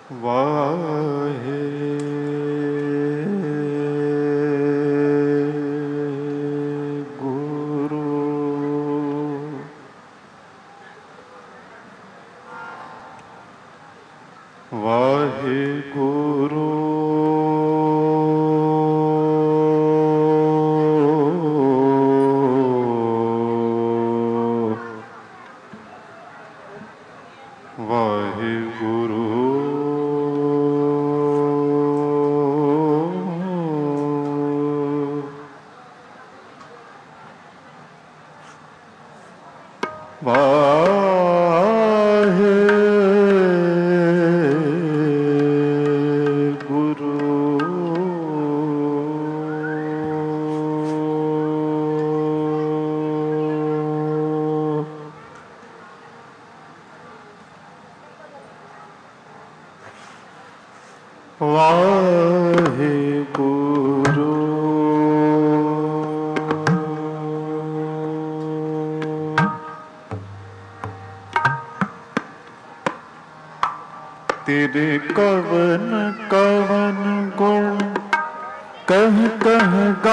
वाहे गुरु वाहे गुरु वाहे गुरु वाहे गुरु वाहे गुरु तेरे कवन कवन गुण कह कह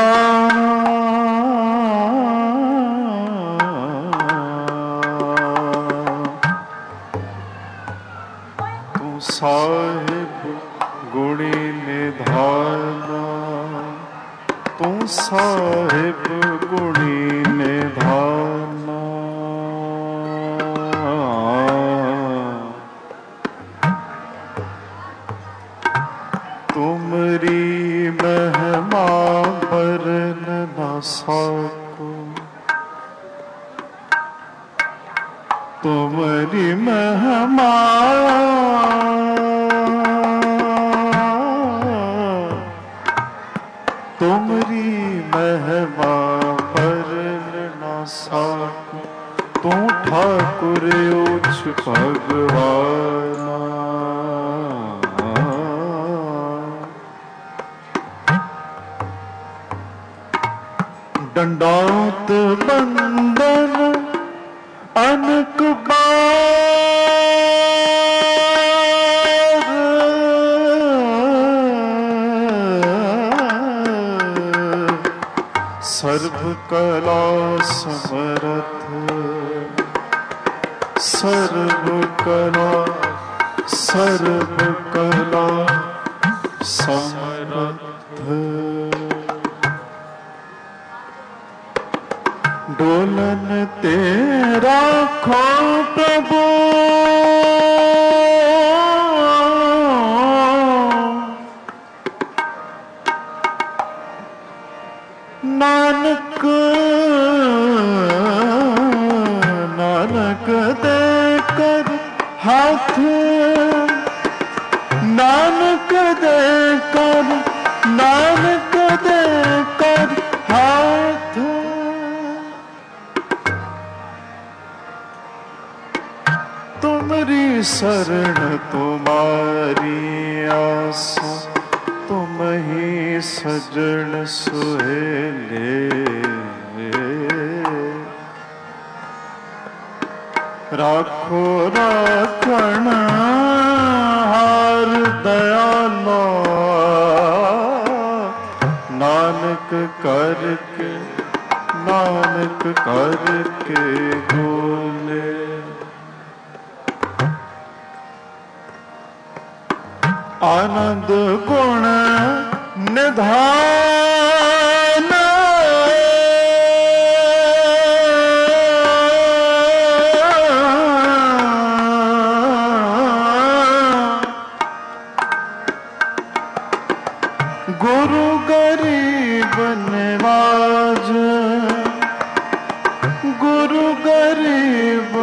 तू साहिब गुणी निधाना तू साहिब गुणी निधाना तुमरी महिमा बरन न सको तुमरी महिमा तुमरी महिमा बरन न सको तू ठाकुर उच्च भगवाना दंडौत बंदन अनक बार सर्व कला समरथ सर्व कला समरथ डोलन तेरा खो प्रभु नानक नानक दे कर हाथ नानक दे कर नानक दे कर हाथ तुमरी शरण तुम्हारी आसा तुम ही सजन सुहेले राखो राखण हार दयाला नानक करके बोले आनंद गुण निधान गुरु गरीब निवाज गुरु गरीब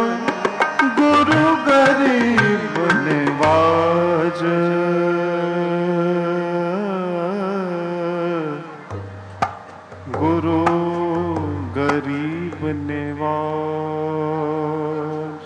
निवाज गुरु गरीब निवाज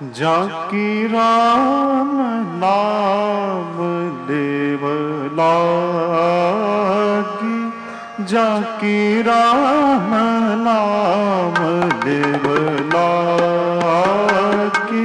जाकी राम नाम देव लागी, जाकी राम नाम देव लागी।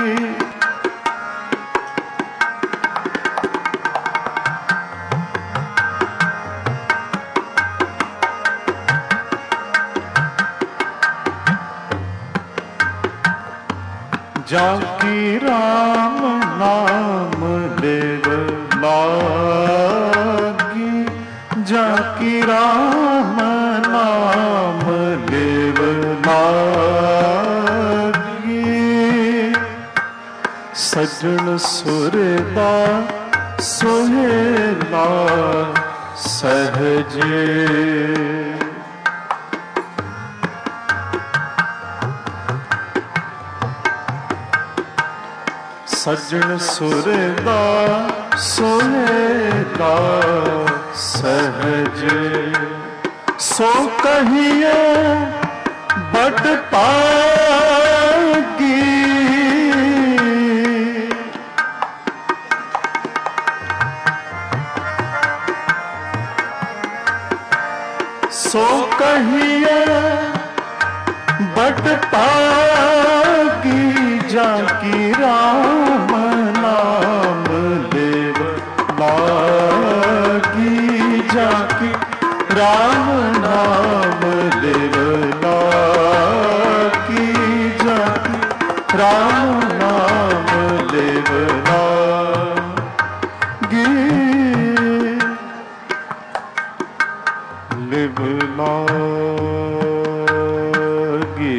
जाकी राम नाम देव लागी, जाकी राम नाम देव लागी। सजन सुरदा सोहेला सहजे, सजन सुरदा सोहेला सहज। सो कहिए बड़ पागी, सो कहिए बड़ पागी, जाकी राम नाम देव लागी, जाकी राम नाम देव लागी, जाकी राम नाम देव लागी, लिव लागी।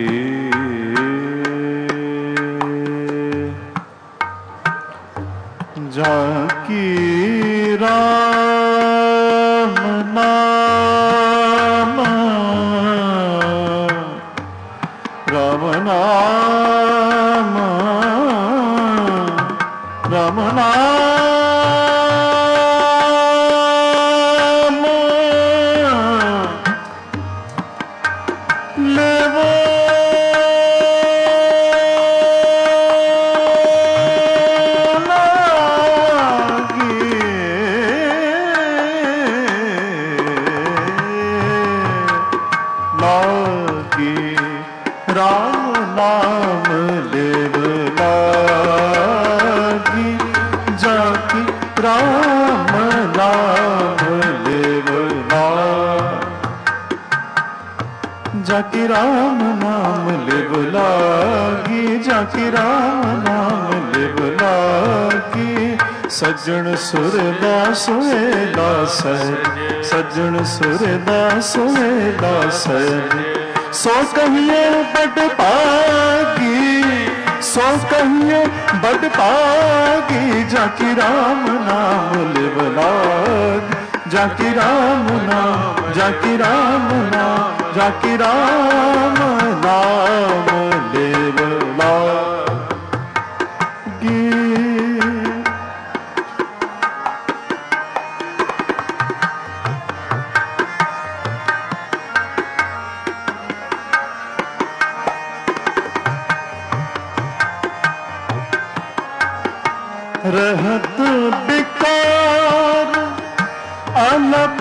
जाकी राम नाम, राम नाम, राम नाम लेवो राम नाम लेव लागी, जाकी राम नाम लेव लागी, जाकी राम नाम लेव लागी, जाकी राम नाम लेव लागी। सज्जन सुरदा सोहेला सहज, सज्जन सुरदा सोहेला सहज। सो कहिए बड़ पागी, सो कहिए बड़ पागी, जाकी राम नाम लिव लागी, जाकी राम नाम, जाकी राम नाम, जाकी राम नाम लिव लागी। रहत बिकार अलप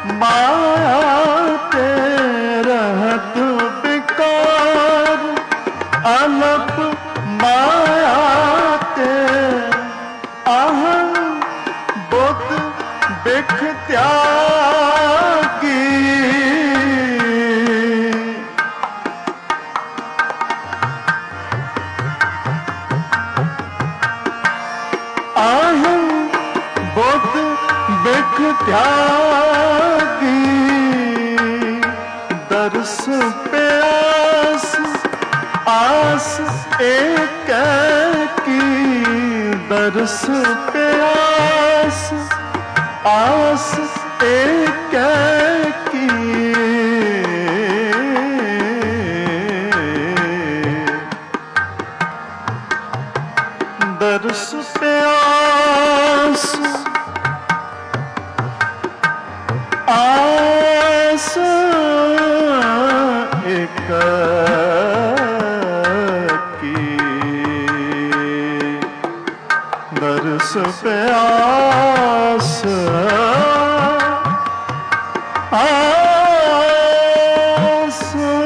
माते, रहत बिकार अलप माते, आहं बुद्ध बिख त्यागी, आहं बुद्ध बिख त्यागी। दर्श प्यास आस एक की, दर्श प्यास आस एक की। दर्श प्यास आस एक की, प्यास आस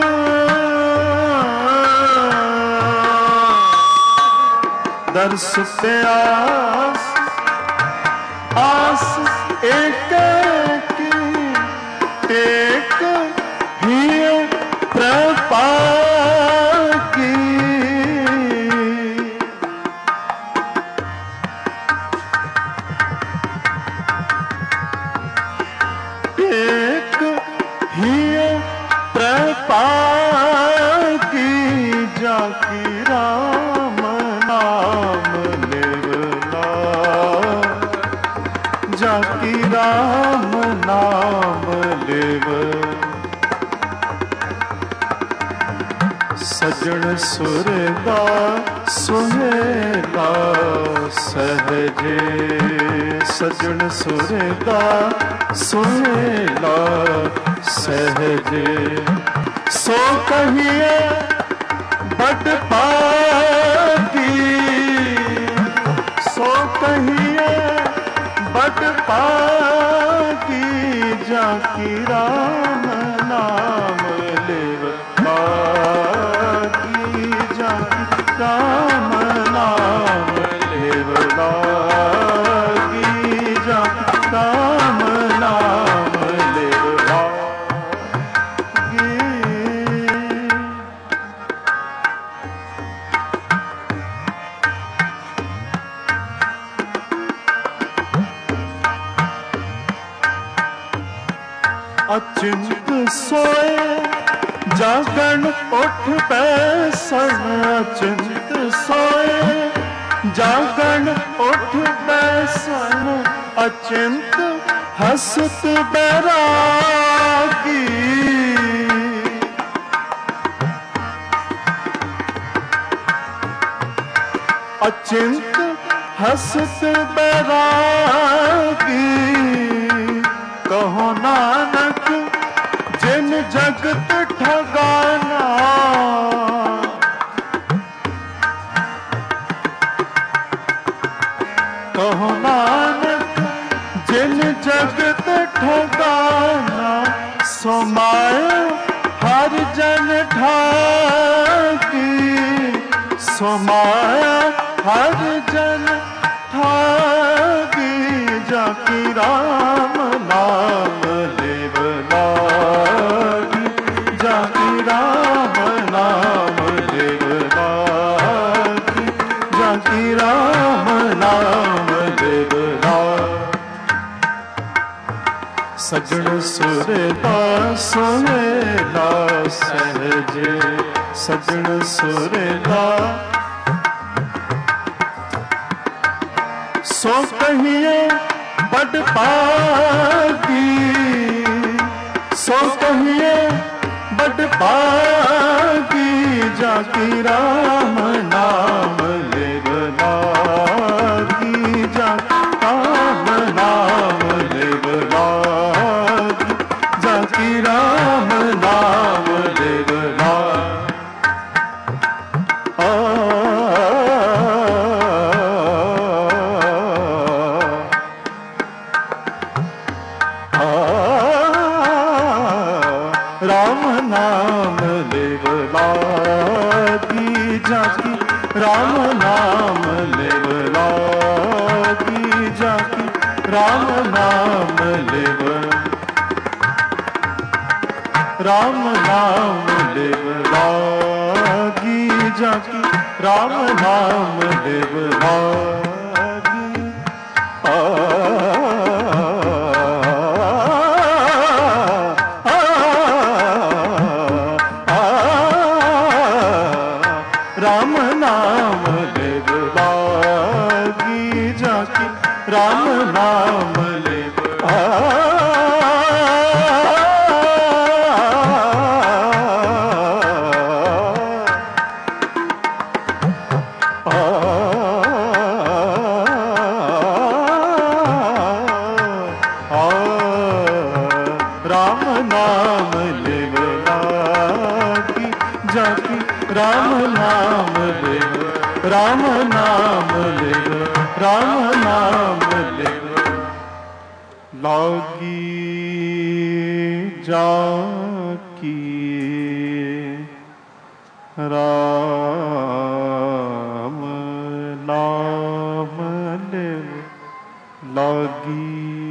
दर्श प्यास आस एक की टेक ही प्रपा की टेक ही प्रपा की जाकी राम नाम लेवला जाकी राम नाम लेव सजन सुरदा सुहेला सहजे सजन सुरदा सुहेला सहजे सो कहिए बट पाकी सो कहिए बट पाकी जाकी राम नाम लेव पाकी जाकी राम नाम लेव लागी जाकी राम नाम लेव लागी अचिंत सोए जागण उठ बैसन अचिंत सोए जागण उठ बैसन अचिंत हसत बैरागी अचिंत हसत बैरागी कहो नानक जिन जगत ठगाना कहो नानक जिन जगत ठगाना सोमाया हर जन ठागी सोमाया हर जन ठागी जाकी राम नाम लेव लागी जाकी राम नाम लेव लागी जाकी राम नाम लेव लागी सजन सुरदा सुहेला सहजे सजन सुरदा सो कहिए बड़ पागी सो कहिए बड़ पागी जाकी राम नाम लेव लागी जाकी राम नाम लेव लागी जाकी राम नाम लेव राम नाम लेव लागी जाकी राम नाम लेव लागी जाकी राम नाम लेव राम नाम लेव लागी जाकी राम नाम लेव लागी राम नाम लेव लागी जाकी राम नाम लेव राम नाम लेव लागी जाकी राम नाम लेव राम नाम लेव राम नाम लागी जाकी राम नाम लेव लागी।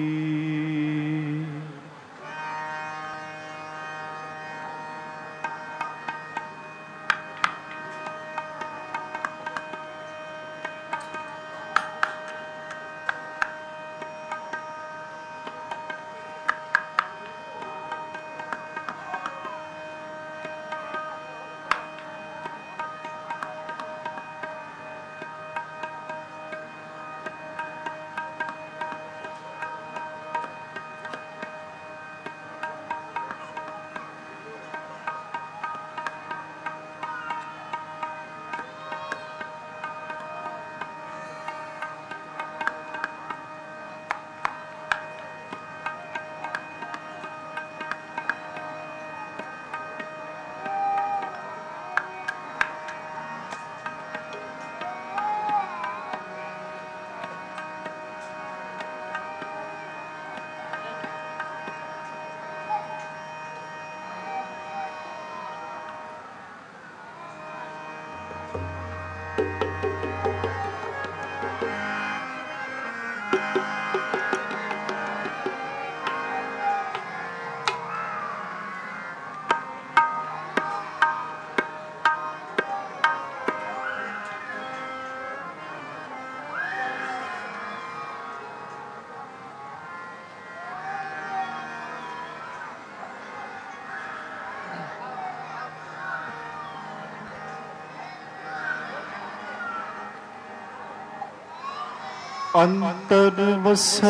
अंतर वसै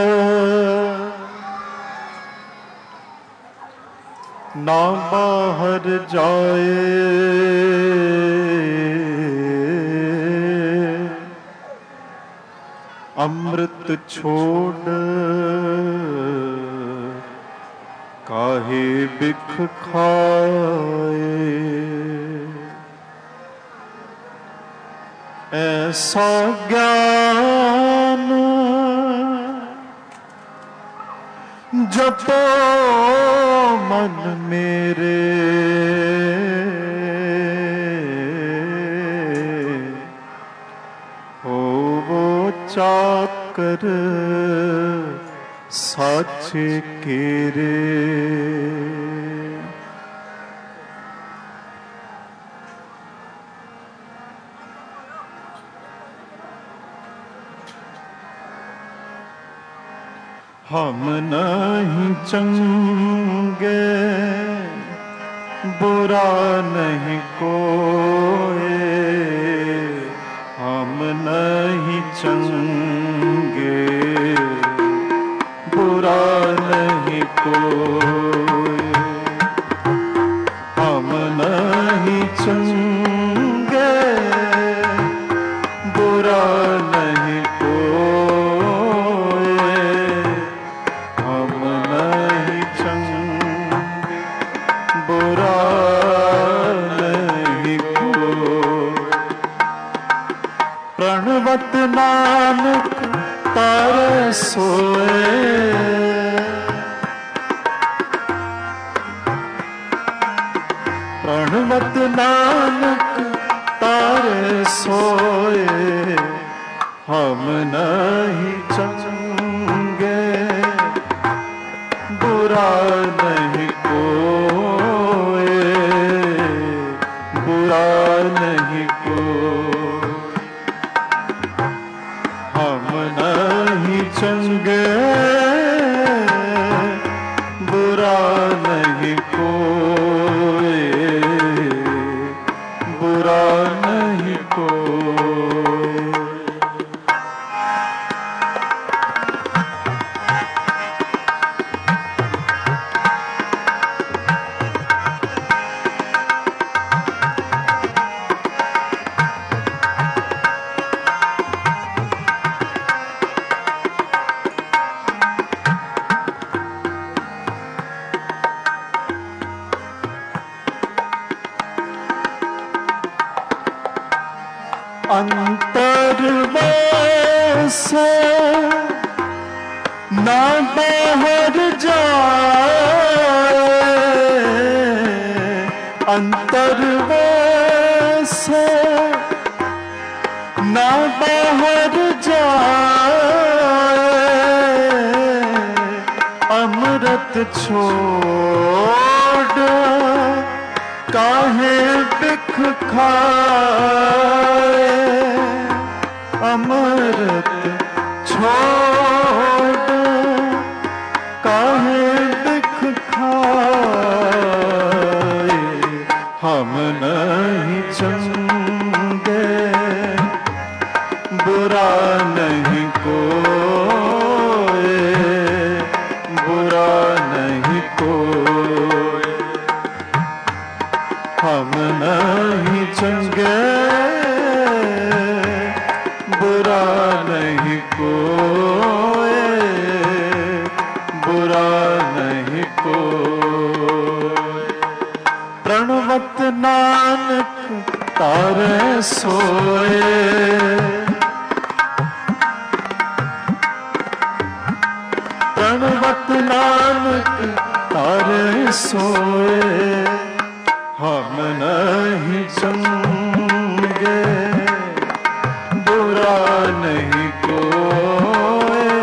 ना बाहर जाए, अमृत छोड़ काहे बिख खाए। ऐसा ज्ञान जपो मन मेरे, हो वो चाकर साचे केरे। हम नहीं चंगे बुरा नहीं कोई, हम नहीं चंगे बुरा नहीं कोई, हम नहीं चंगे बुरा नहीं प्रणवत नानक तारे सोए, प्रणवत नानक तारे सोए, हम नहीं चंगे बुरा नहीं कोई, बुरा नहीं कोई, हम नहीं चंगे बुरा नहीं कोई, बुरा नहीं कोई। अंतर वैसे ना बाहर जाए अंतर वैसे, ना बाहर जाए अमृत छोड़ काहे बिख खाए, अमृत छोड़ काहे बिख खाए। हम नहीं चंगे बुरा नहीं कोई, बुरा नहीं कोई। हम नहीं चंगे बुरा नहीं कोई, बुरा नहीं कोई। प्रणवत नानक तारे सोए, प्रणवत नानक तारे सोए। हम नहीं चंगे बुरा नहीं कोई,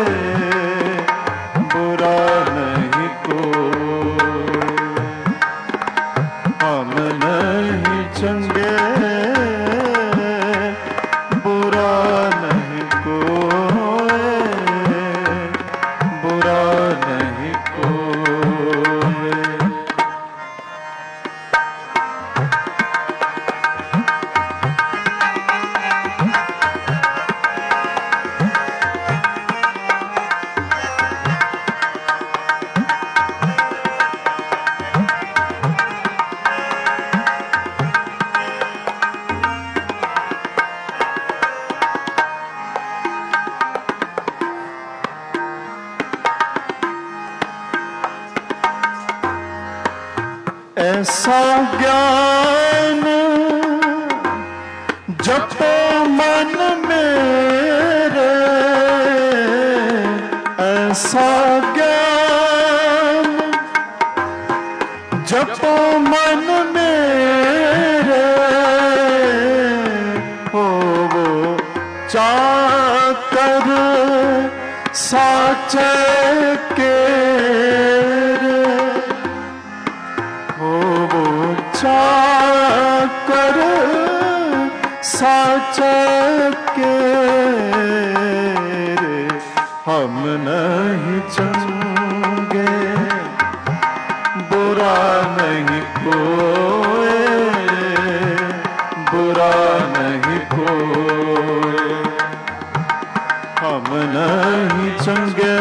बुरा नहीं कोई। हम नहीं चंगे बुरा नहीं कोई, बुरा नहीं कोई। ऐसा ज्ञान जपो मन मेरे, ऐसा ज्ञान जपो मन मेरे। हो वो चाकर साचे के, चाकर साचे के। हम नहीं चंगे बुरा नहीं कोई, बुरा नहीं कोई। हम नहीं चंगे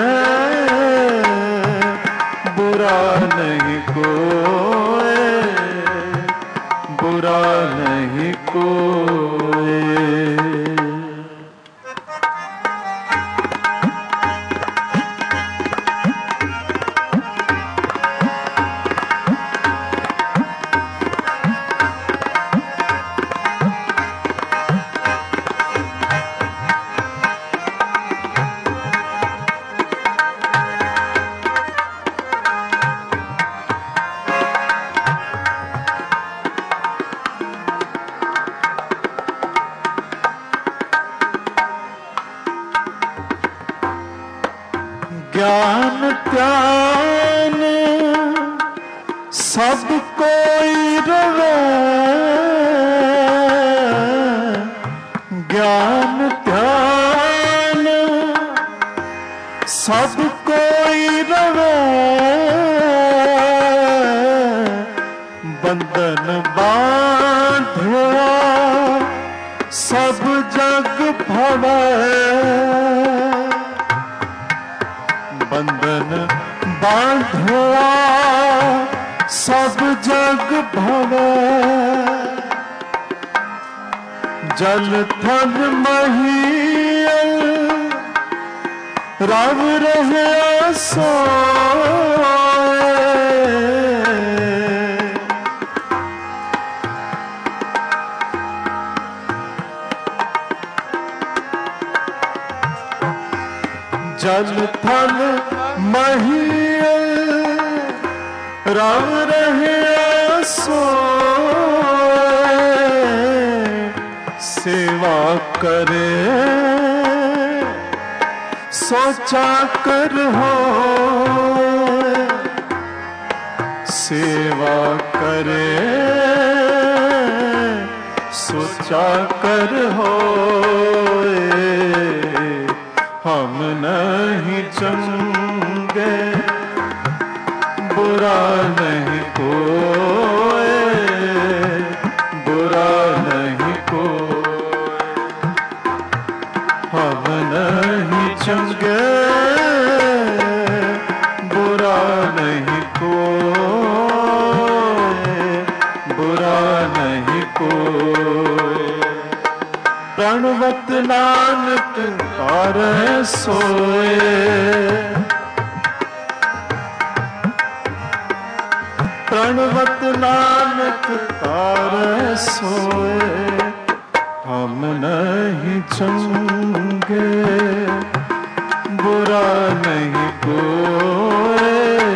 बुरा नहीं कोई, बुरा नहीं कोई। ज्ञान त्यान सब कोई रवे, ज्ञान त्यान सब कोई रवे। बंधन बांधया सब जग भवे, बंधन बांधया सब जग भवे। जल थल महीयल रव रहे सोए, जल जल थल महियल राम रहे सोए सेवा करे सोचा कर हो सेवा करे सोचा कर हो हम नहीं चंगे बुरा नहीं कोई बुरा नहीं कोई हम नहीं चंगे बुरा नहीं कोई बुरा नहीं कोई प्रणवत नानक तारे सोए प्रणवत नानक तारे सोए हम नहीं चंगे बुरा नहीं कोई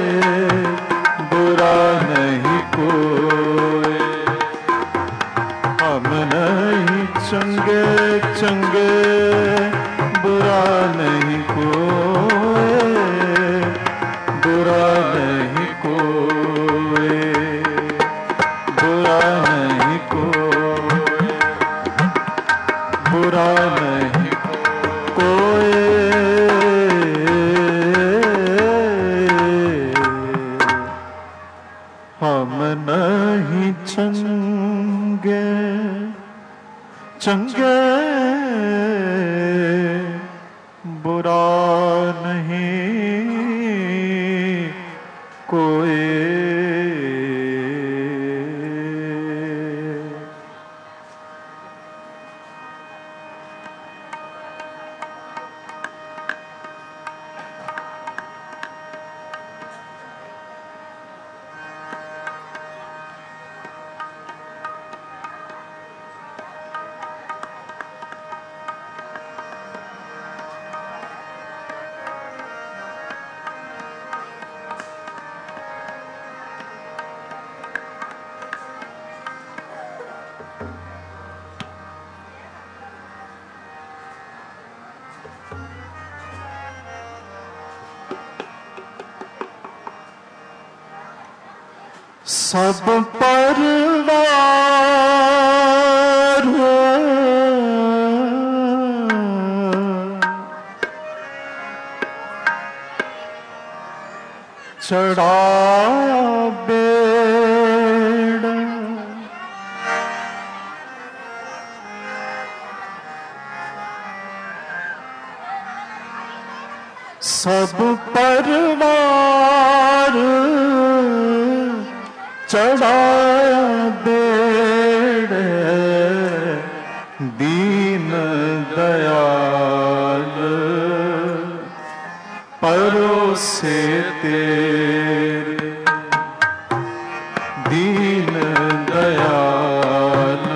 बुरा नहीं कोई हम नहीं चंगे चंगे बुरा नहीं कोई बुरा नहीं कोई बुरा नहीं कोई बुरा नहीं कोई हम नहीं चंगे चंगे बुरा नहीं कोई सब परिवार चढ़ाया बेड़ा सब परिवार चढ़ाया बेड़े दीन दयाल परोसे तेरे दीन दयाल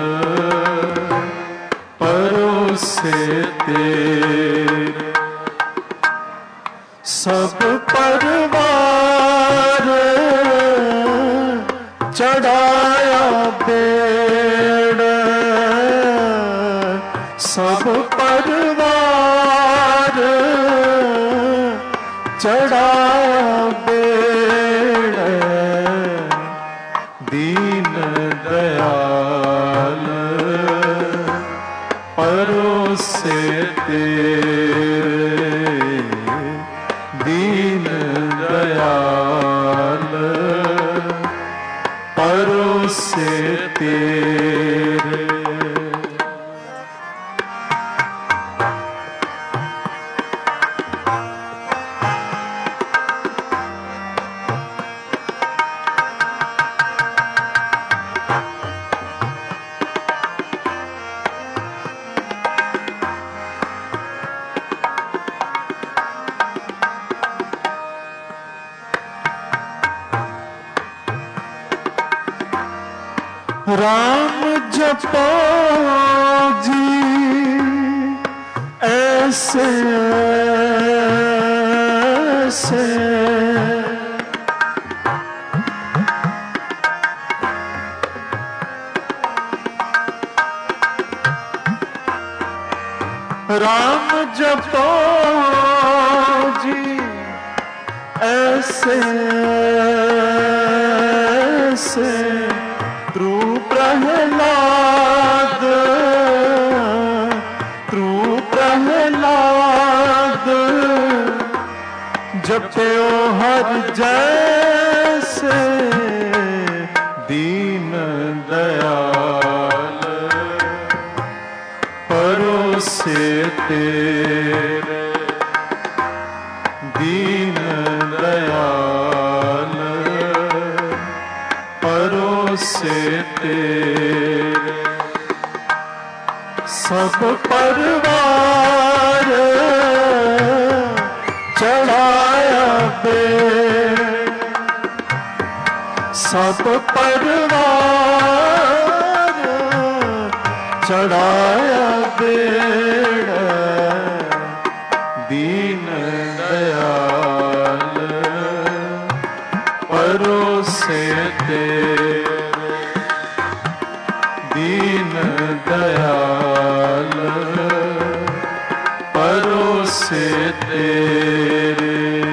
परोसे तेरे सब परिवार चढ़ाया बेड़ा सब परिवार चढ़ाया बेड़ा दीन दयाल परोसे तेरे दीन दयाल परोसे तेरे राम जपो जी ऐसे ऐसे राम जपो जी ऐसे ऐसे त्रु प्रहलाद जपयो हर जैसे दीन दयाल परोसे तेरे दीन दयाल परोसे तेरे सब परवार चढ़ाया बेड़ सब परवार चढ़ाया बेड़ दीन दयाल परोसे तेरे दीन दयाल परोसे तेरे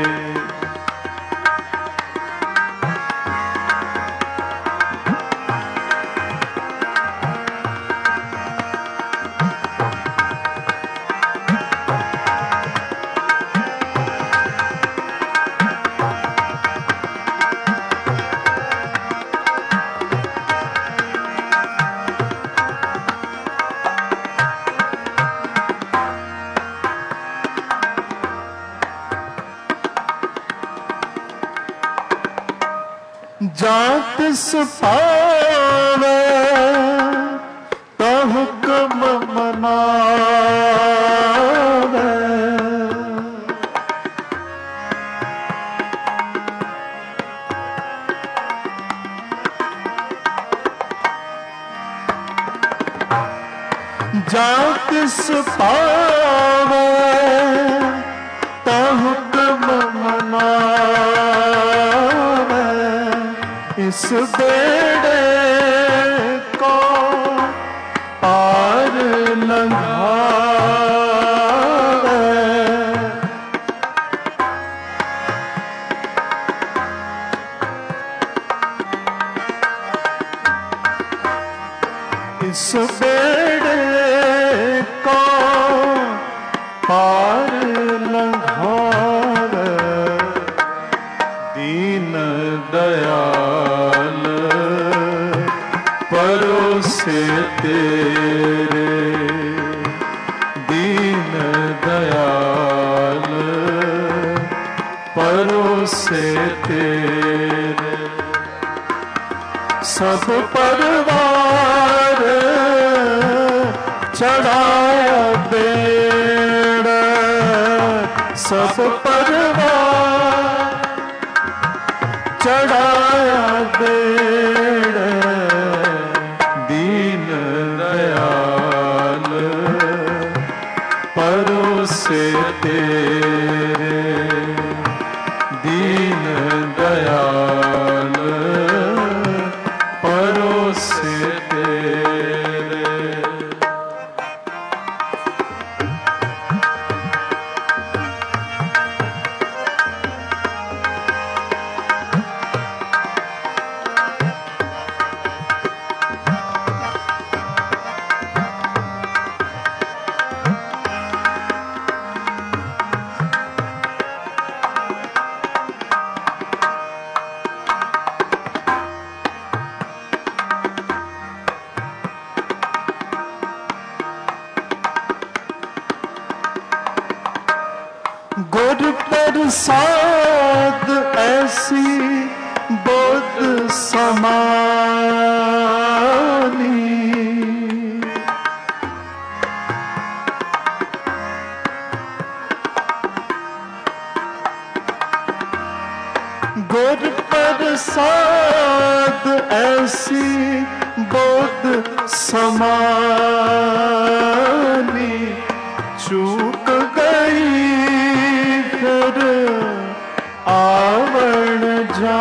जात सपावे तो हुक्म मनावे जात सपावे तो हुक्म मनावे इस बेड़े को पार लंघावे इस बेड़े को पार लंघावे दीन दयाल परोसे तेरे दीन दयाल परोसे तेरे सब परवार चढ़ाया बेड़ सब परवार चढ़ाया बेड़ दीन दयाल परोसे तेरे दीन दयाल परोसे तेरे गुर प्रसाद ऐसी बोध समानी गुर प्रसाद ऐसी बोध समानी चूक गई फिर जा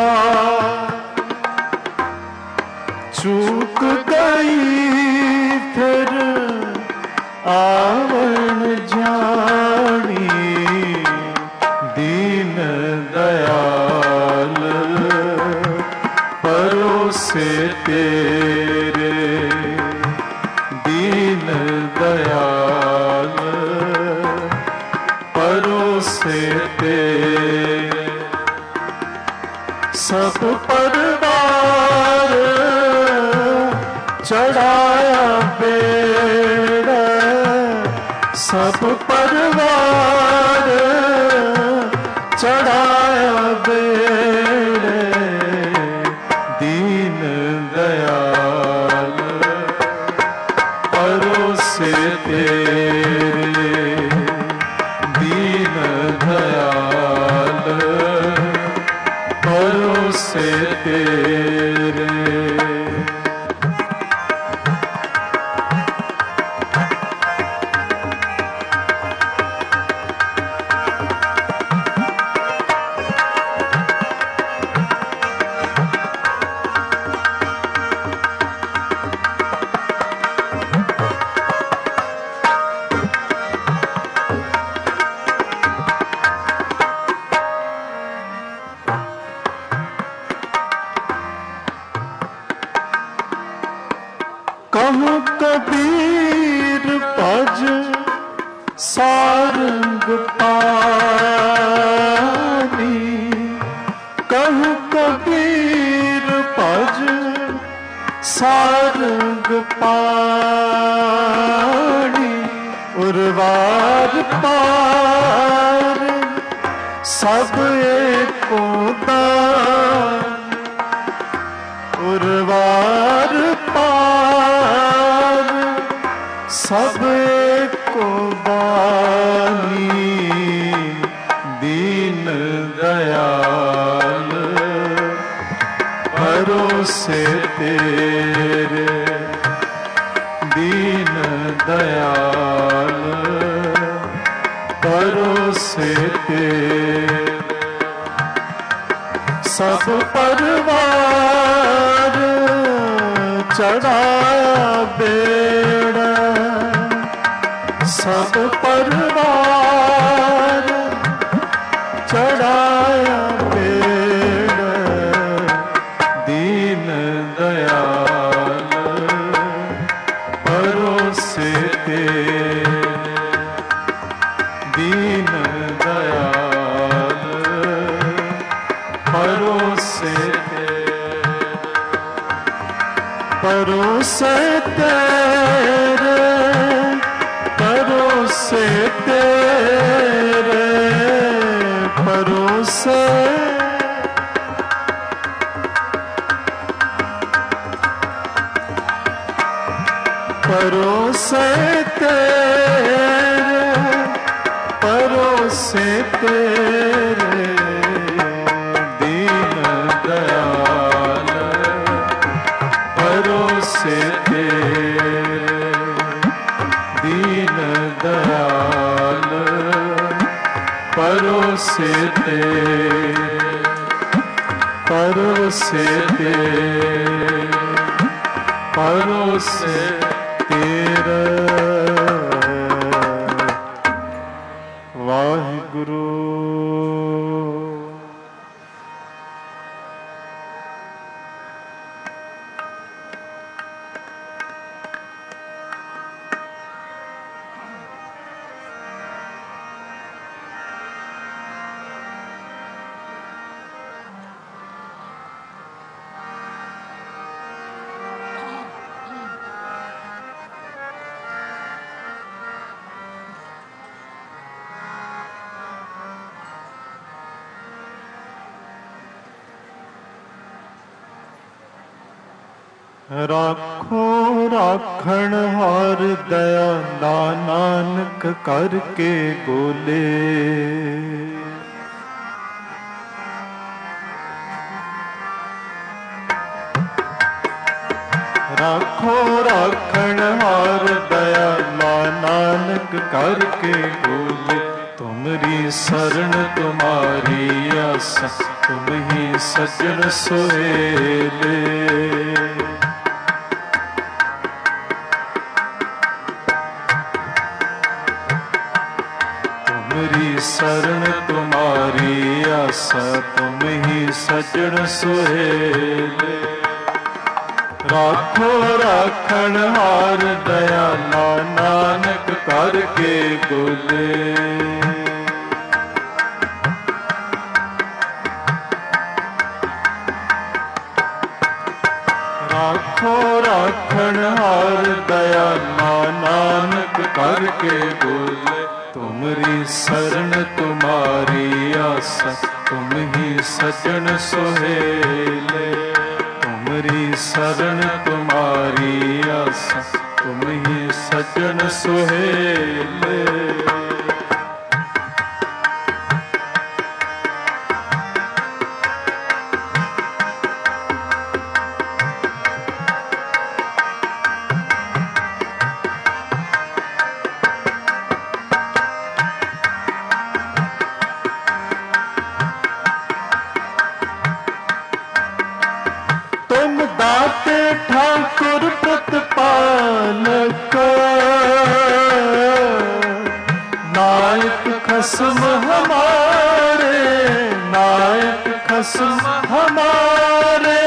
चूक गई फिर आवण जानी दीन दयाल परोसे तेरे दीन दयाल परोसे तेरे सब परिवार चढ़ाया बेड़ा सब परिवार चढ़ाया बेड़े दीन दयाल परोसे तेरे दीन दयाल परोसे तेरे कहूँ कबीर भज सारंग पानी कहूँ कबीर भज सारंग पानी उर्वार पार सब एको दान उर्वार पार सब को बानी दीन दयाल परोसे तेरे दीन दयाल परोसे तेरे सब परिवार चढ़ाया बेड़ा सब परिवार चढ़ाया बेड़ा दीन दयाल परोसे तेरे दीन दयाल परोसे परोसे तेरे परोसे तेरे परोसे परोसे तेरे परोसे तेरे दीन दयाल परोसे तेरे दीन दयाल परोसे तेरे परोसे तेरे परोसे तेरे वाहिगुरु। राखो राखण हार दया नानक करके बोले। राखो राखण हार दया नानक करके बोले। तुम तुमरी शरण तुम्हारी आसा, तुम ही सज्जन सोहेले। तुमरी शरण तुम्हारी आसा, तुम ही सज्जन सोहेले। राखो राखण हार दयाला, नानक करके बोले। राखो राखण हार दयाला, नानक करके बोले। तुमरी शरण तुम्हारी आसा, तुम ही सज्जन सोहेले। तुमरी शरण तुम्हारी आसा, तुम ही सज्जन सोहेले। तुम दाते ठाकुर प्रतिपालक, नायक खसम हमारे, नायक खसम हमारे।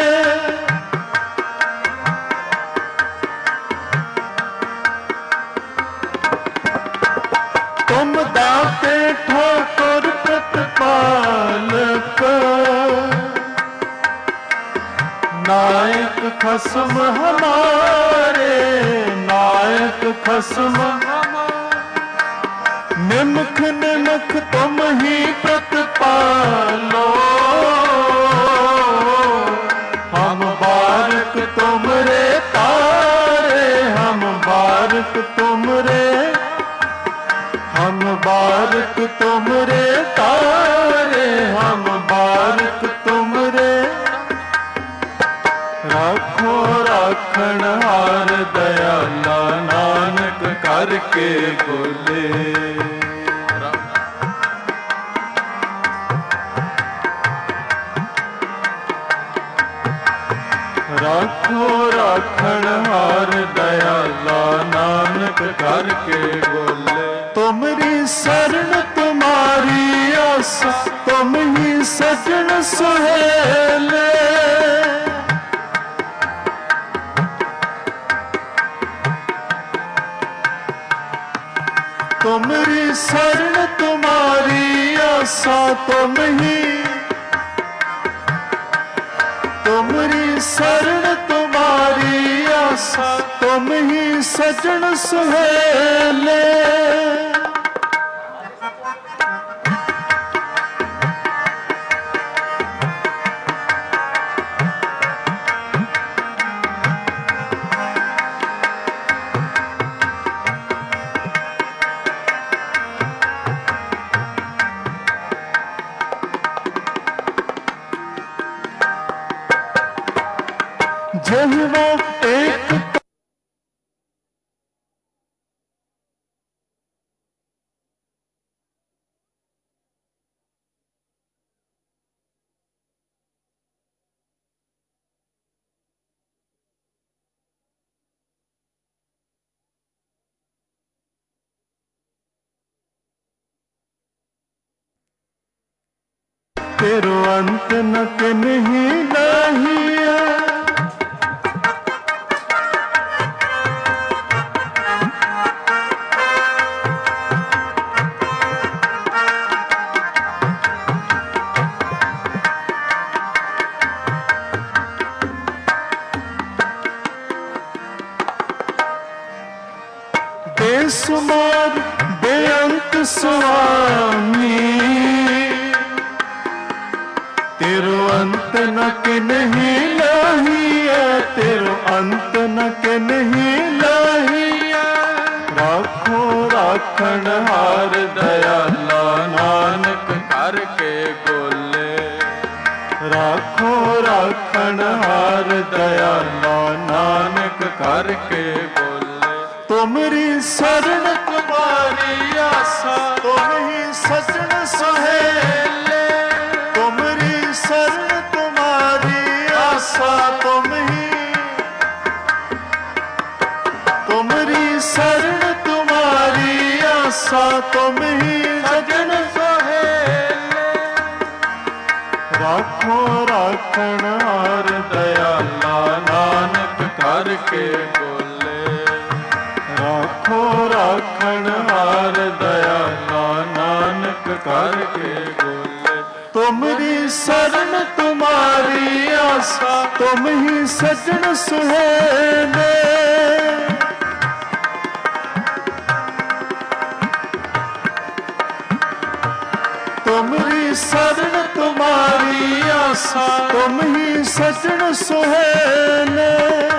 तुम दाते ठाकुर प्रतिपालक, नायक खसम हमारे, नायक खसम हमारे। निमख निमख तुम ही प्रतिपालो, हम बारक तुमरे तारे, हम बारक तुमरे, हम बारक तुमरे तारे, हम बारक तुमरे। राखो राखण हार दयाला, नानक करके बोले। राखो राखण हार दयाला, नानक करके बोले। तुमरी शरण तुम्हारी आसा, तुम ही सज्जन सोहेले। तुमरी शरण तुम्हारी आसा, तुम ही, तुमरी शरण तुम्हारी आसा, तुम ही सज्जन सुहेले। जहवा एक तेरो अंत न नहीं लाहिया। बेसुमार बेअंत स्वामी, तेरो अंत न के नहीं लाहिया, तेरो अंत न के नहीं लाहिया। राखो राखण हार दयाला, नानक करके बोले। राखो राखण हार दयाला, नानक करके बोले। तुमरी शरण तुम्हारी आस, आसा, तुम ही सजन सुहेले, तुमरी शरण तुम्हारी आसा, तुमरी शरण तुम्हारी आसा, तुम ही सजन सुहेले। राखो राखण हार दयाला, नानक करके बोले। राखो राखण हार दयाला, नानक करके बोले। तुमरी शरण तुम्हारी आसा, तुम ही सजन सुहेले। तुमरी शरण तुम्हारी आसा, तुम ही सजन सुहेले।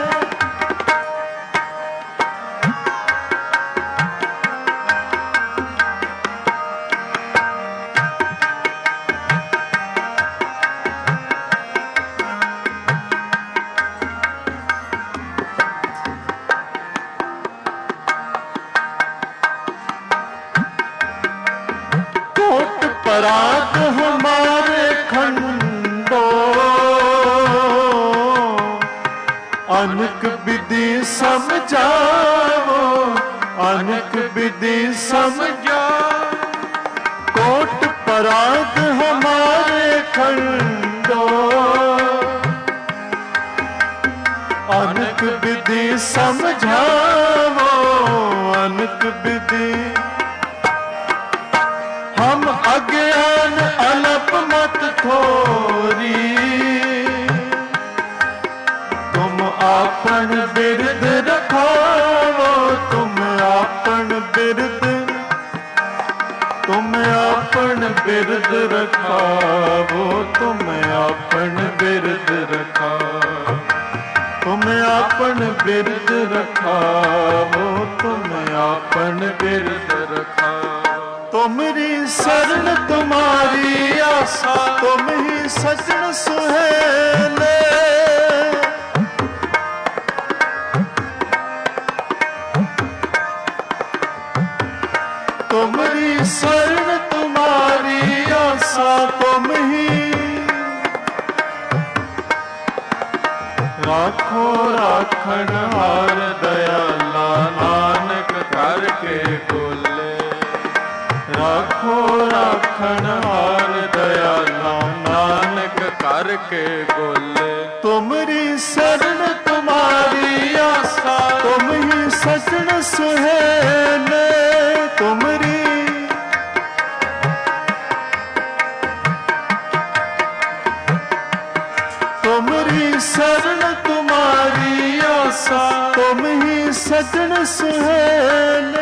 पराग हमारे खंडो, अनक विधि समझाओ, अनक विधि समझाओ। कोट पराग हमारे खंडो, अनक विधि समझाओ, अनक विधि। हम अज्ञान अलप मत थोरी, तुम आपन बिरद रखाओ, तुम आपन बिरद, तुम आपन बिरद रखाओ, तुम आपन बिरद रखाओ, तुम आपन बिरद रखाओ, तुम आपन बिरद रखाओ। तुमरी शरण तुम्हारी आसा, तुम ही सजन सुहेले। तुमरी शरण तुम्हारी आसा, तुम ही। राखो राखण हार दयाला, नानक करके बोले। राखो राखण हार दयाला, नानक करके बोले। तुमरी शरण तुम्हारी आसा, तुम ही सजन सुहेले। तुमरी तुमरी शरण तुम्हारी आसा, तुम ही सजन सुहेले।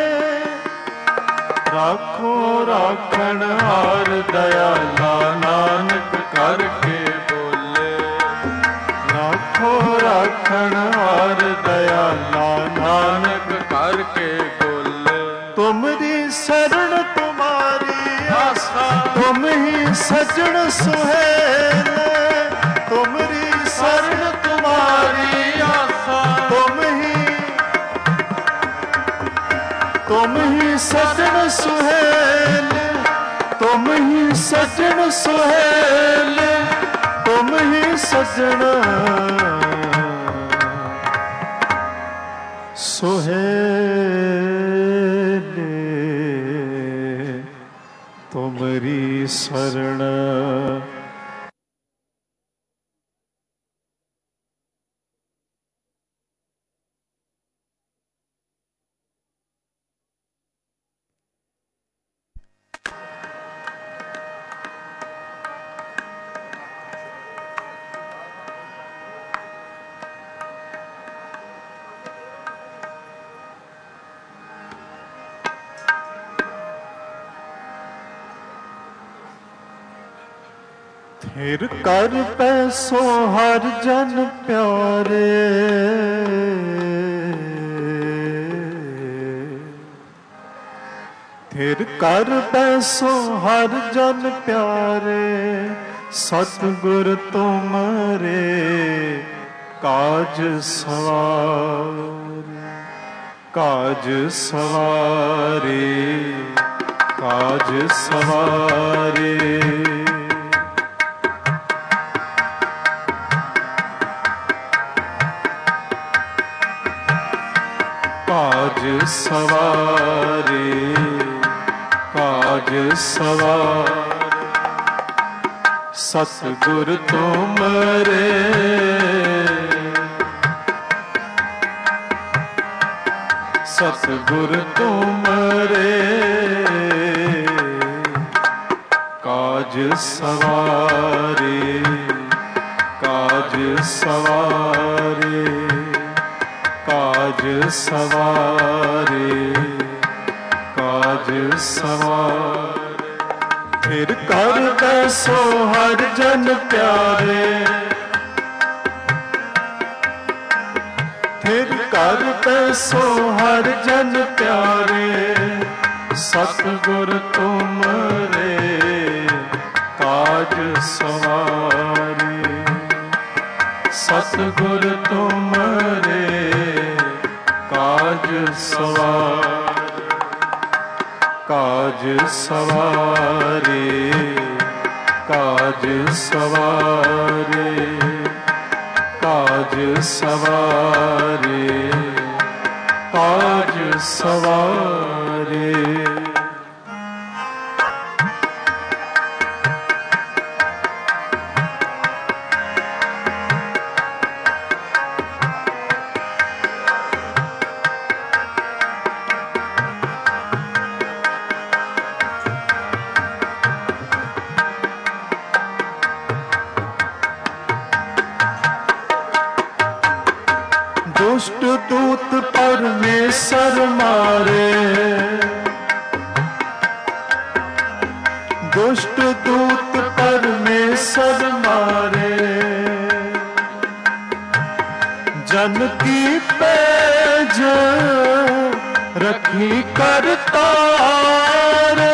राखो राखण हार दयाला, नानक करके बोले। राखो राखण हार दयाला, नानक करके बोले। तुमरी शरण तुम्हारी आसा, तुम ही सजन सुहेले। तुमरी शरण तुम्हारी आसा, तुम ही सजन सुहेले। तुम ही सजन सुहेले, तुम ही सजन सुहेले। तुमरी शरण फिर कर पैसो हर जन प्यारे। फिर कर पैसो हर जन प्यारे। सतगुर तुमरे काज सवारे, काज सवारे। काज सवारे। काज सवारे, काज सवारे, सतगुर तुमरे। सतगुर तुमरे, काज सवारे, काज सवारे, काज सवारे, काज सवारे। फिर कर बैसो हर जन प्यारे, फिर कर बैसो हर जन प्यारे। सतगुर तुमरे, काज सवारे। सतगुर तुमरे, काज सवारे। काज सवारे, काज सवारे, काज सवारे, काज सवारे। दुष्ट दूत परमेश्वर मारे, दुष्ट दूत परमेश्वर मारे। जन की पैज रखी करतारे।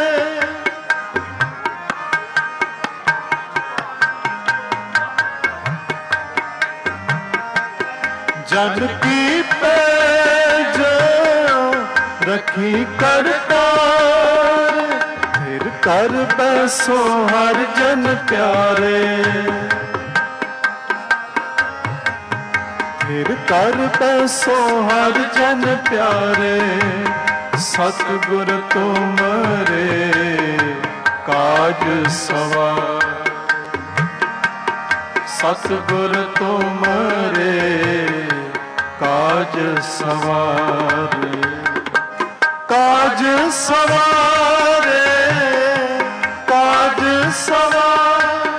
जन की पैज रखी करतार। फिर कर बैसो हर जन प्यारे, फिर कर बैसो हर जन प्यारे। सतगुर तुमरे, काज सवारे। सतगुर तुमरे, काज सवारे। काज सवारे, काज सवारे,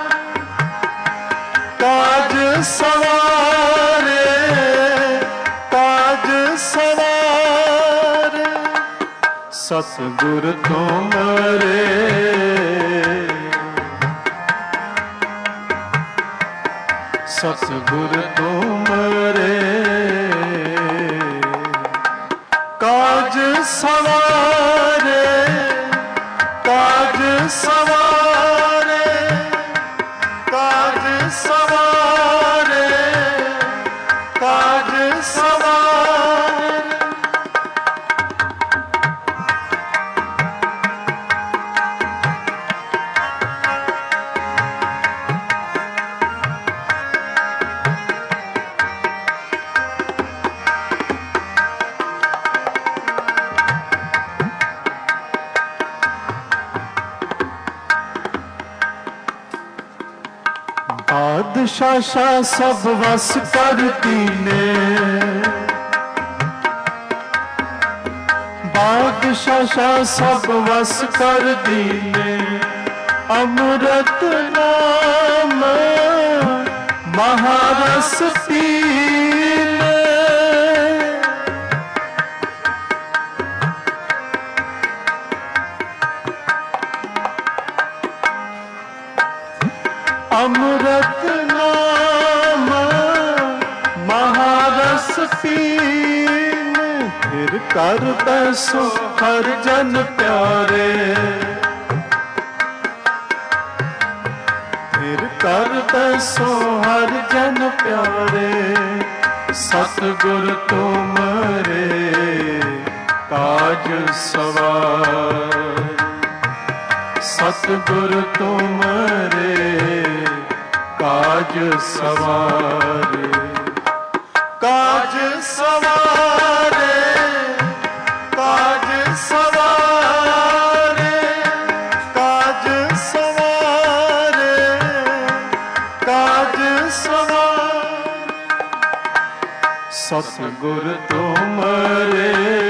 काज सवारे, काज सवारे। सतगुर तुमरे, सतगुर तुमरे, काज सवारे। काज सवारे, काज सवारे, काज सवारे। बादशाह सब वस कर दीने, बादशाह सब वस कर दीने। अमृत नाम महारस पीने। अमृत नाम महारस पीन। फिर कर बैसो हर जन प्यारे, फिर कर बैसो हर जन प्यारे। सतगुर तुमरे, काज सवारे। सतगुर तुमरे काज सवारे, काज सवारे, काज सवारे, काज सवारे, काज सवारे। सतगुर तुमरे,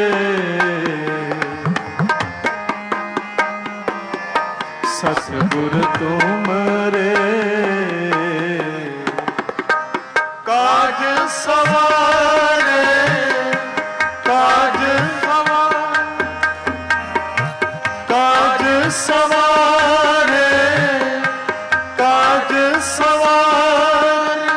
सतगुर तुमरे काज सवारे, काज सवारे, काज सवारे, काज सवारे।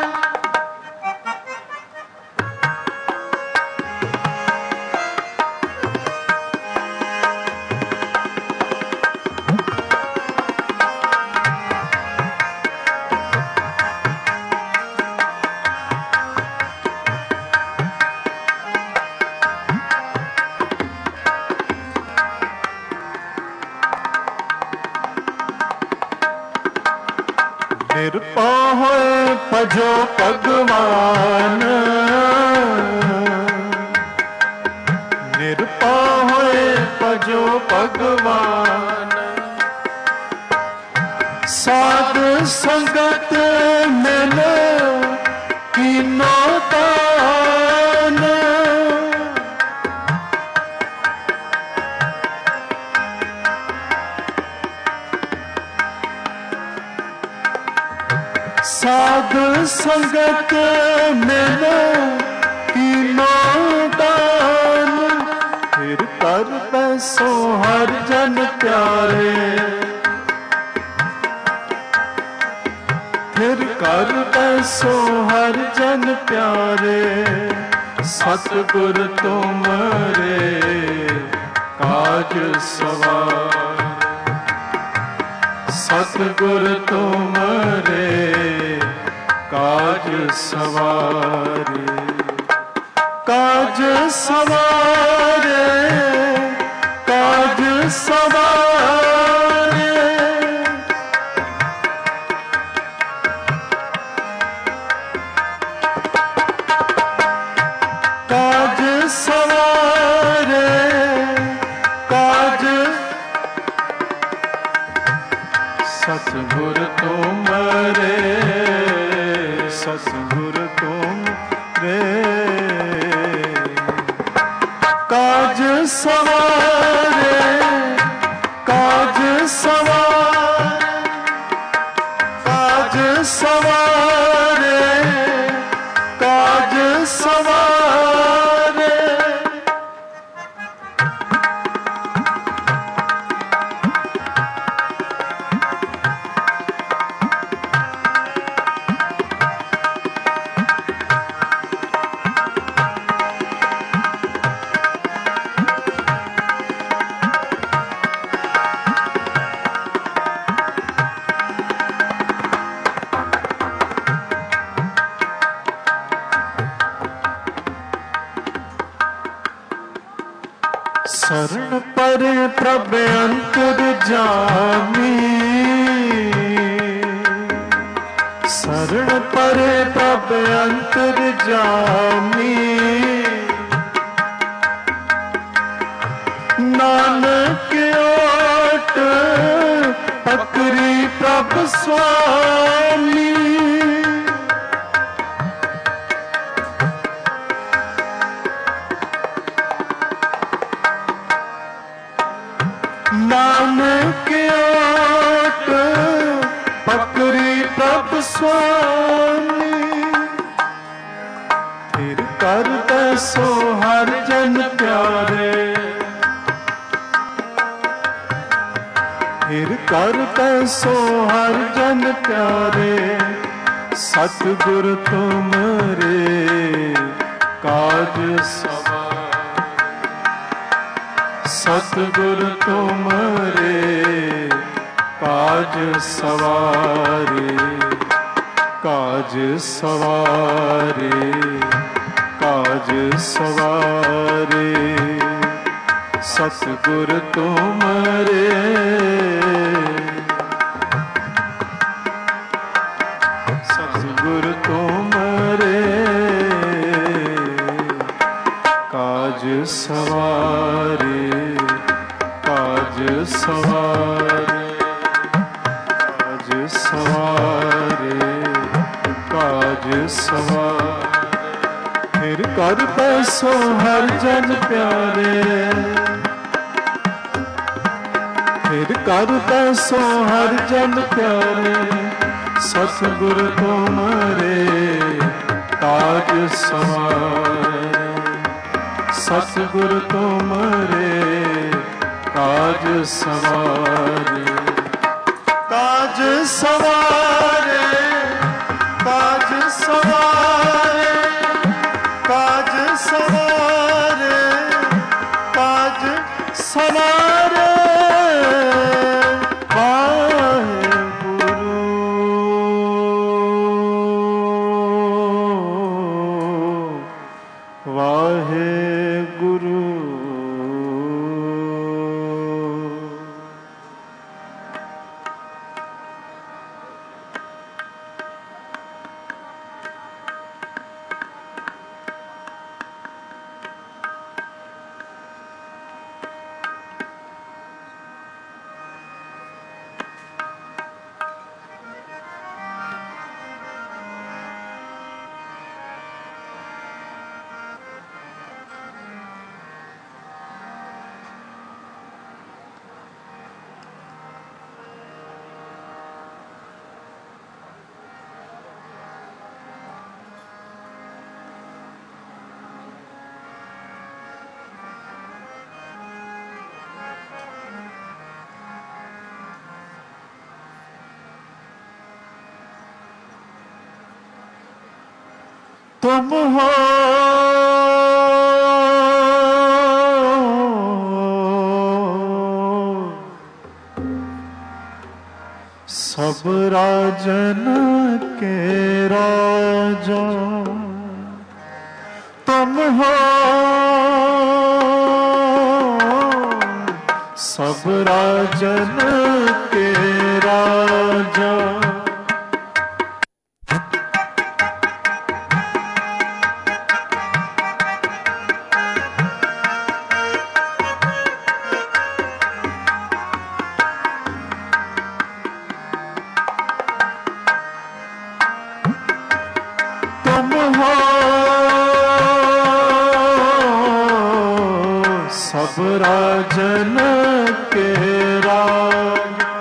ਨਿਰਭਉ ਹੋਏ ਭਜੋ ਭਗਵਾਨ, ਨਿਰਭਉ ਹੋਏ ਭਜੋ ਭਗਵਾਨ। ਸਾਧ ਸੰਗਤ ਮਿਲ ਕੀਨੋ ਦਾਨ, साध संगत मिल कीनो दान। फिर कर पैसो हर जन प्यारे, फिर कर पैसो हर जन प्यारे। सतगुर तुमरे काज सवारे, सतगुर तुमरे काज सवारे, काज सवारे, काज सवारे। काज सवारे, काज सतगुर तुमरे, सतगुर तुमरे काज सवारे, काज सवारे, काज सवारे, काज सवारे। शरण परे प्रभ अंतर जामी, शरण परे प्रभ अंतर जामी। नानक ओट पकरी प्रभ स्वामी। नानक ओट पकरी प्रभ स्वामी। फिर कर दसो हर जन प्यारे, फिर कर दसो हर जन प्यारे। सतगुर तुमरे काज सवारे, सतगुर तुमरे काज सवारे, काज सवारे, काज सवारे। सतगुर तुमरे सतगुर तुमरे काज सवारे, काज सवारे, काज सवारे, काज सवारे। फिर कर पैसो हर जन प्यारे, फिर कर पैसो हर जन प्यारे, सतगुर तुमरे काज सवारे, सतगुर तुमरे काज सवारे, काज सवारे, काज सवारे, काज सवारे, काज सवारे। तुम हो सब राजन के राजा, तुम हो सब राजन के राजा। सब राजन के राजा,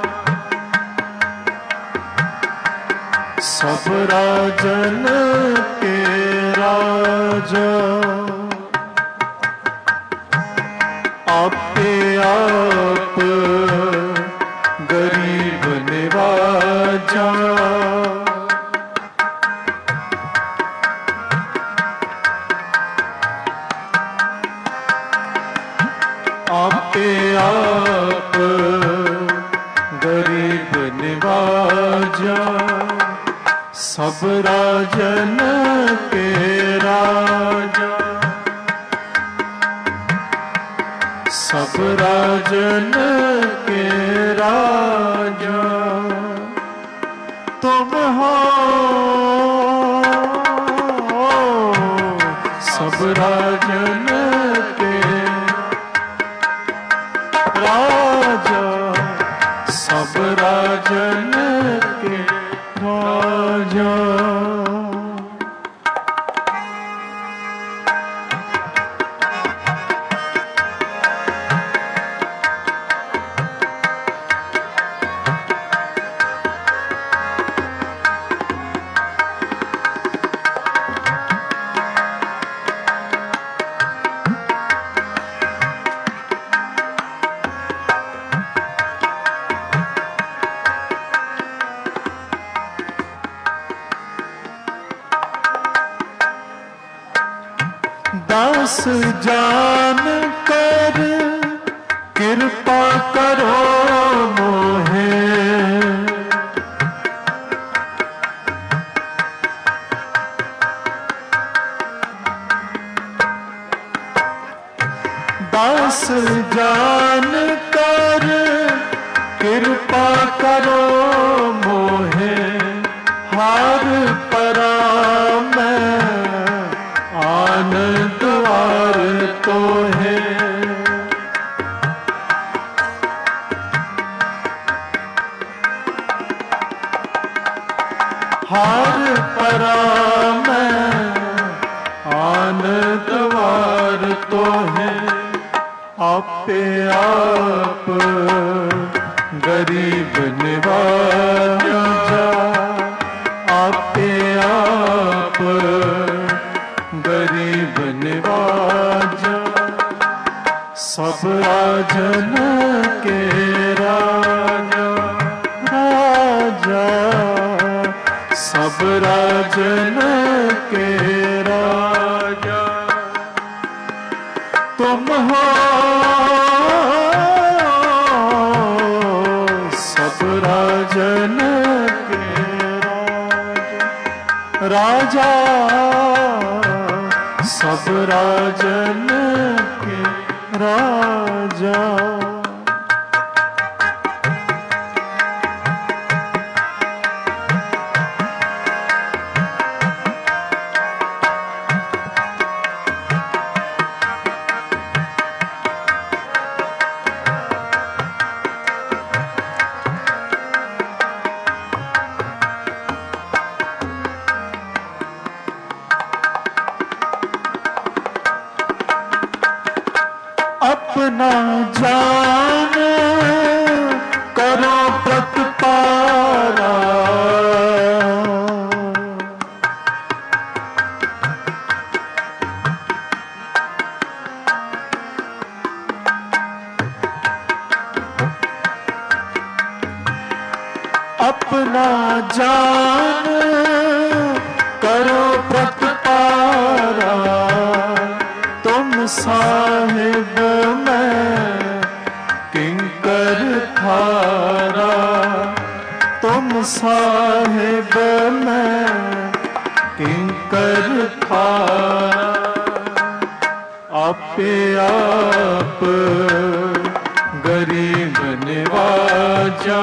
सब राजन के राजा, आपे आप गरीब निवाजा। आपे आप गरीब निवाजा, सब राजन के राजा, सब राजन के राजा। तुम हो सब राजन के राजा, सब राजन के राजा। दास जान कर कृपा करो मोहे, दास जान कर कृपा करो मोहे, हार परा आपे आप गरीब निवाजा, आपे आप गरीब निवाजा। सब राजन के राजा, राजा सब राजन के राजा। तुम हो सब राजन के राजा, राजा सब राजन के राजा। अपना जान करो प्रतिपारा, अपना जान करो प्रतिपारा। तुम साहिब किंकर थारा, तुम साहिब में किंकर थारा। आपे आप गरीब निवाजा,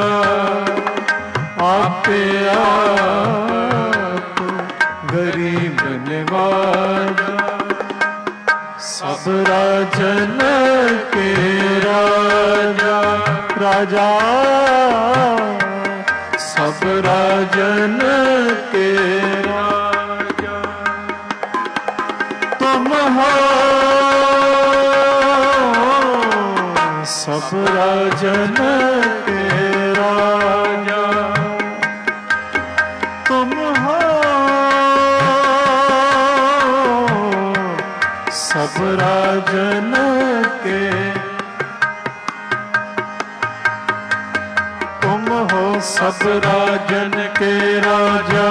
आपे आप गरीब निवाजा। सब राजन के राजा, राजा सब राजन के राजा। तुम हो सब राजन के राजा, तुम हो सब राजन के, तुम हो सब राजन के राजा।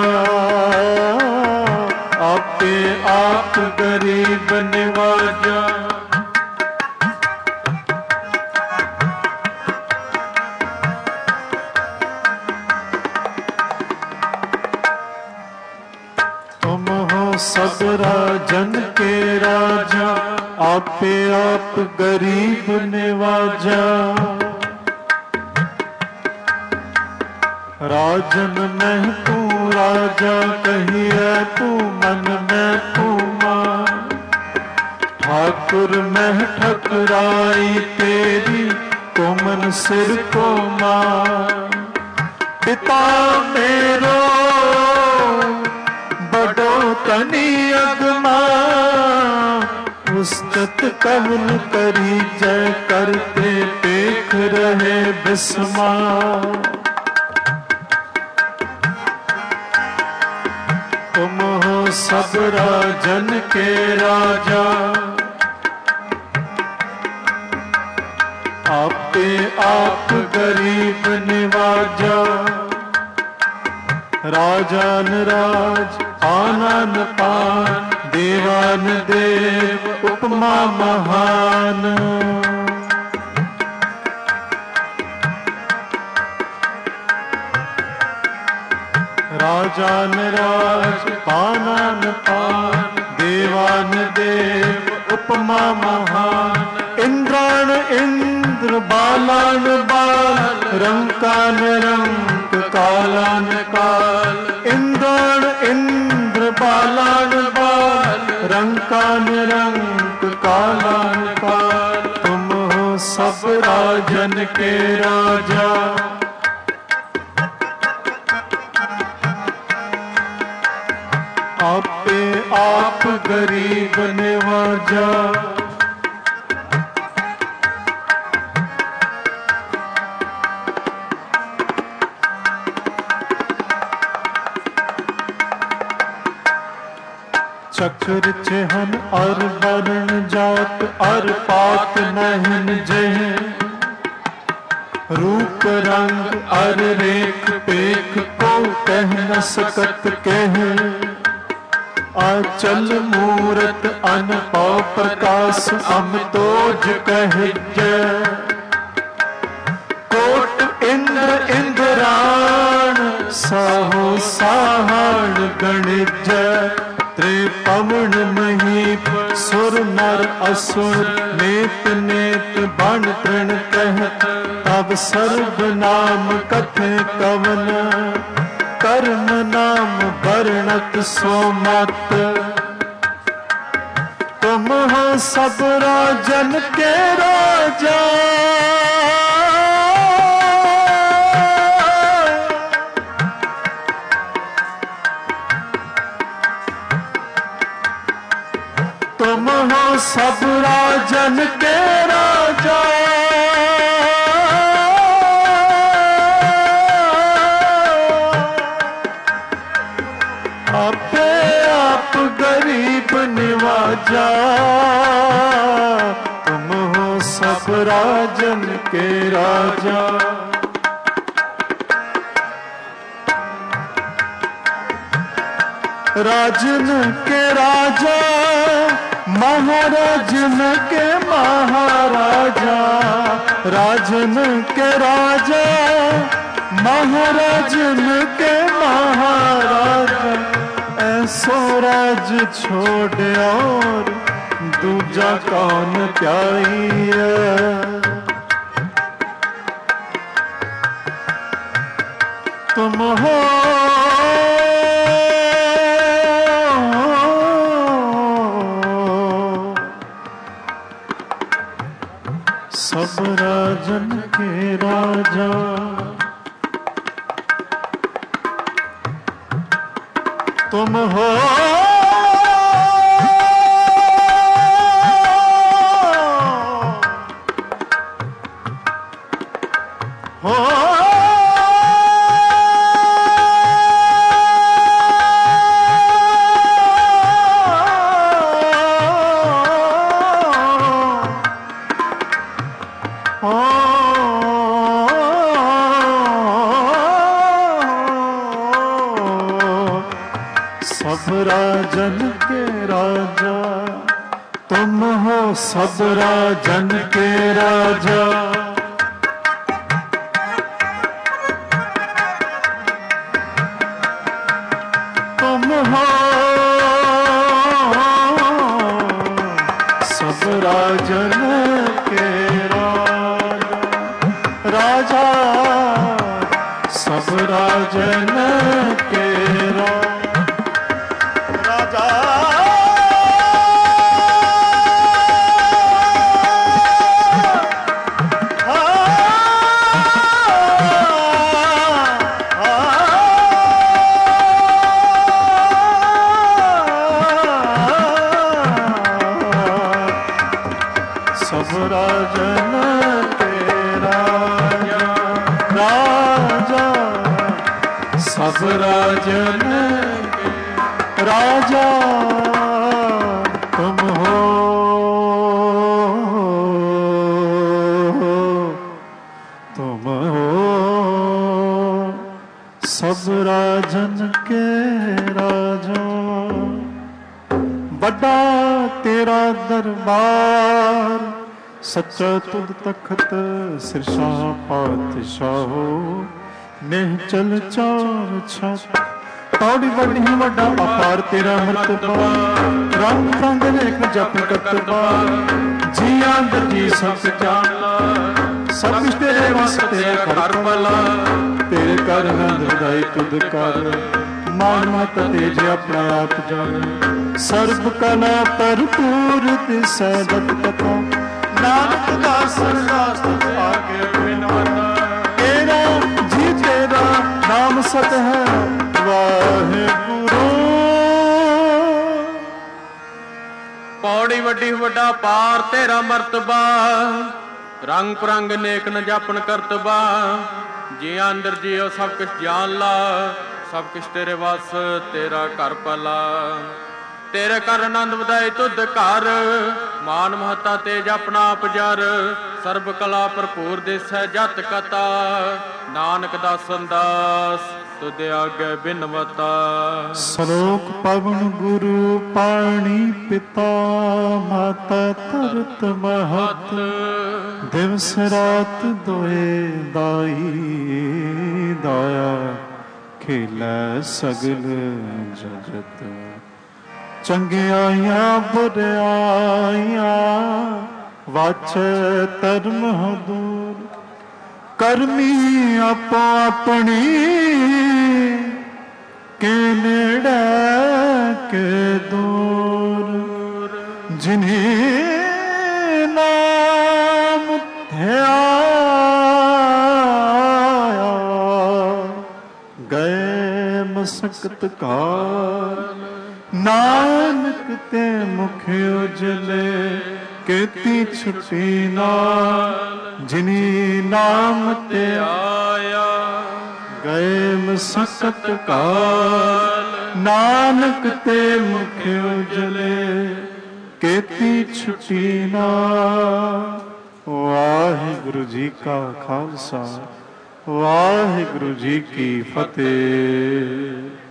आपे आप गरीब निवाजा, तुम हो सब राजन के राजा। आपे आप गरीब निवाजा। राजन में तू राजा कहिए, तू मन में तू मां। ठाकुर में ठकुराई तेरी, तो मन सिर को मां। पिता मेरो बड़ो तनी अगमा, उस्तत कवन करी जय करते देख रहे बिस्मा। तुम हो सब राजन के राजा। आपे आप गरीब निवाजा। राजान राज आनन पान, देवान देव उपमा महान। राजान राज पानन पान, देवान देव उपमा महान। इंद्राण इंद्र बालान बाल, रंकान रंक कालान काल। इंद्राण इंद्र बालान बाल, रंकान रंक कालान काल। तुम हो सब राजन के राजा। आपे आप गरीब निवाजा। चक्र चिहन और वर्ण जात और पात नहिन जह, रूप रंग और रेख पेख को कह न सकत कह, आचल मूरत अनपौ प्रकाश अमतोज कह जय। कोट इंद्र इंद्राण साहो साहण गणिज, त्रिपवन महीप सुर नर असुर, नेत नेत बन तृण कहत, तब सर्व नाम कथे कवन, कर्म नाम वर्णत सो मत। तुम हो सब राजन के राजा, तुम हो सब राजन के राजा, आपे आप गरीब निवाजा। तुम हो सब राजन के राजा। राजन के राजा महाराजन के महाराजा, राजन के राजा महाराजन के महाराजा, ऐसो राज छोड़ और दूजा कौन प्याई। तुम हो सब राजन के राजा। तुम हो सब राजन के राजा। तुम हो सब राजन के राजा। तुम हो सब राजन के राजा, सब राजन के राजा। सब राजन के राजा, राजा सब राजन के राजा। तुम हो सब राजन के राजा। बड़ा तेरा दरबार, सच्चा तुद तखत सिरशाह पातशाहो, नेह चल चार छत। तौड़ी बड़ी वड्डा अपार तेरा मर्तबा, रंग रंग नेक जप करतबा। जी आंद जी सब जानला, सब कुछ तेरे वास्ते कर भला। तेरे कर नंद हृदय तुद कर, मान मत तेज अपना आप जान। सर्व कला भरपूर दिसै दत कथा, नानक दास दास आगे बिनवता। तेरा जी तेरा नाम सत है वाहे गुरु। पौड़ी वड्डी वड्डा पार तेरा मर्तबा, रंग परंग नेक न जापन करतबा। जी अंदर जियो सब कुछ जान ला, सब कुछ तेरे वास तेरा कर भला। ਤੇਰੇ ਕਰ ਆਨੰਦ ਵਧਾਏ ਤੁਧ ਘਰ, ਮਾਨ ਮਹਤਾ ਤੇ ਜਪਨਾ ਆਪ ਜਰ, ਸਰਬ ਕਲਾ ਭਰਪੂਰ ਦੇਸੈ ਜਤ ਕਤਾ, ਨਾਨਕ ਦਾਸਨ ਦਾਸ ਤੁਧ ਆਗੇ ਬਿਨਵਤਾ। ਸ਼ਲੋਕ ਪਵਨ ਗੁਰੂ ਪਾਣੀ ਪਿਤਾ, ਮਾਤਾ ਧਰਤ ਮਹਤ, ਦਿਵਸ ਰਾਤ ਦੋਏ ਦਾਈ, ਦਾਇਆ ਖੇਲੈ ਸਗਲ ਜਗਤ। ਚੰਗਿਆਈਆਂ ਬੁਰਿਆਈਆਂ ਵਾਛੈ ਧਰਮ ਹਦੂਰ, ਕਰਮੀ ਆਪੋ ਆਪਣੀ ਕੇ ਨੇੜੇ ਕੇ ਦੂਰ। ਜਿਨ੍ਹੀ ਨਾਮ ਧਿਆਇਆ, ਗਏ ਮਸਕਤ ਕਾਲ, ਨਾਨਕ ਤੇ ਮੁਖ ਉਜਲੇ, ਕੀਤੀ ਛੁਟੀ ਨਾਲ। ਜਿਨੀ ਨਾਮ ਤੇ ਆਇਆ, ਗਏ ਮਸਕਤ ਕਾਲ, ਨਾਨਕ ਤੇ ਮੁਖ ਉਜਲੇ, ਕੀਤੀ ਛੁਟੀ ਨਾਲ। ਵਾਹਿਗੁਰੂ ਜੀ ਕਾ ਖਾਲਸਾ, ਵਾਹਿਗੁਰੂ ਜੀ ਕੀ ਫਤਿਹ।